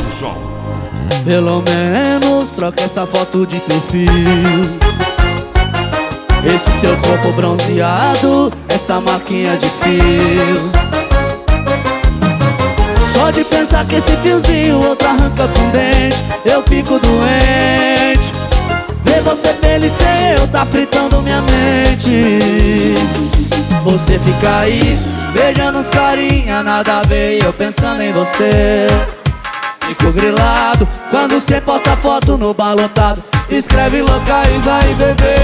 o som. Pelo menos troca essa foto de perfil. Esse seu corpo bronzeado, essa marquinha de fio. Só de pensar que esse fiozinho outro arranca com dente, eu fico doente. Ver você feliz sem eu tá fritando minha mente. Você fica aí, beijando uns carinha, nada a ver, e eu pensando em você. Fico grilado quando cê posta foto no bar lotado, escreve localiza aí, bebê.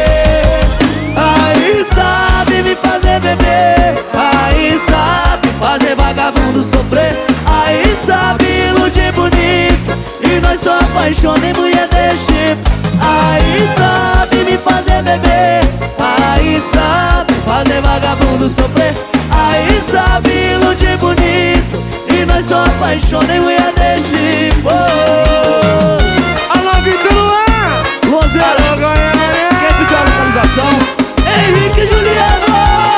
Aí sabe me fazer beber, aí sabe fazer vagabundo sofrer, aí sabe iludir bonito, e nós só apaixona em mulher desse tipo. Aí sabe me fazer beber, aí sabe fazer vagabundo sofrer, aí sabe iludir bonito, e nós só apaixona em mulher desse tipo. Alô, Vitor Luan! Luanzera, Alô, Goiânia! quem pediu a localização? Henrique Juliano!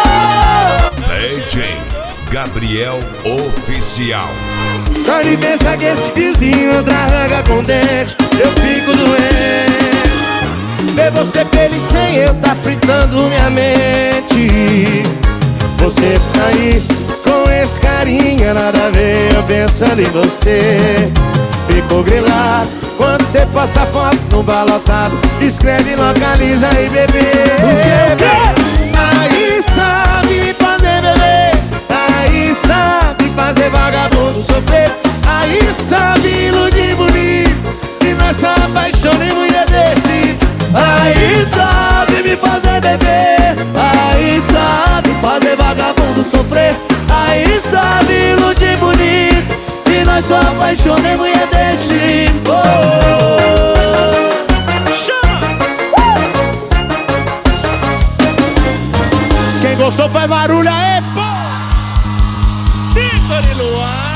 DJ Gabriel Oficial. Só de pensar que esse fiozinho outra arranca com dente, eu fico doente. Ver você feliz sem eu tá fritando minha mente. Você fica aí com esse carinha, nada a ver, eu pensando em você. Fico grilado quando você posta foto no bar lotado, escreve localiza aí, bebê. Aí sabe me fazer beber, aí sabe fazer vagabundo sofrer, aí sabe iludir bonito, e nós só apaixona em mulher desse. Aí sabe me fazer beber, aí sabe fazer vagabundo sofrer, aí sabe iludir bonito, e nós só apaixona em mulher desse tipo. Chama! Quem gostou faz barulho aí, pô! Vitor e Luan!